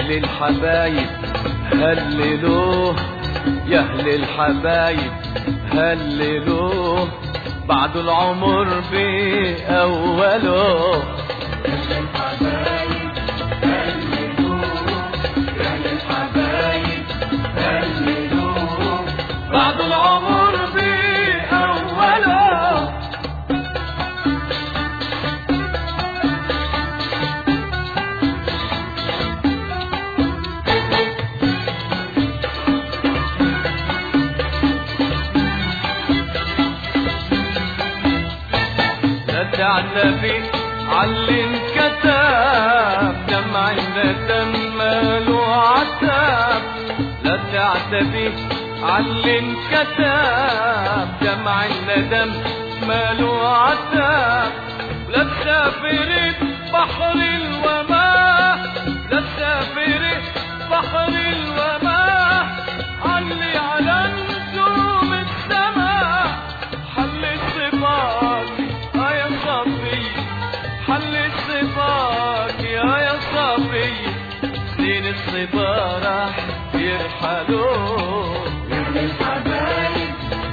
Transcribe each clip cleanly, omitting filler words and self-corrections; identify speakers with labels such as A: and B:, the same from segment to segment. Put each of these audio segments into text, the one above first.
A: أهل الحبايب هللوه، يا أهل الحبايب هللوه، بعد العمر بأوله.
B: أهل الحبايب هللوه، يا أهل الحبايب هللوه،
A: بعد العمر بأوله. لا تعتبي عاللي انكتب، دمع الندم ماله عتاب. لا تعتبي عاللي انكتب، دمع الندم ماله عتاب. لا تسافري بحر الوماه، لا تسافري بحر الوماه، علي على نجوم السماء. حل الصفات يا صبي، حل الصفات يا صبي، سنين الصبا راح يرحلوا.
B: يا أهل الحبايب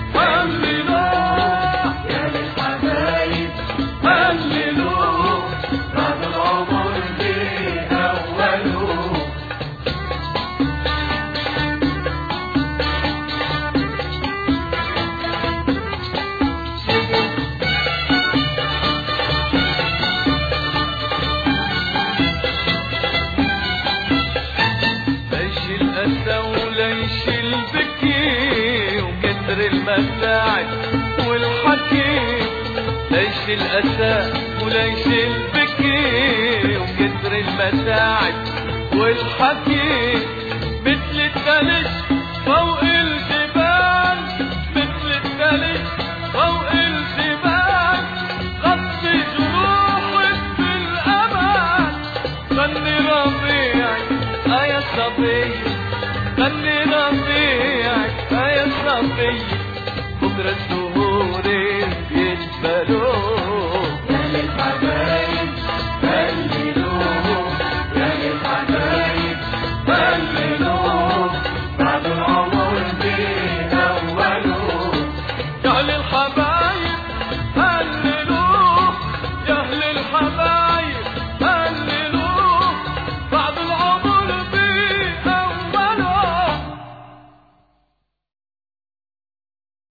A: هللوه،
B: يا أهل الحبايب
A: هللوه،
B: بعد العمر بأوله.
A: ليش الأسى وليش البكي وكتر المتاعب والحكي. ليش الأسى وليش البكي وكتر المتاعب والحكي. مثل الثلج فوق الجبال، مثل الثلج فوق الجبال، غطي جروحك بالأمان. غني ربيعك يا صبي، غني ربيعك يا صبي، بكرة الزهور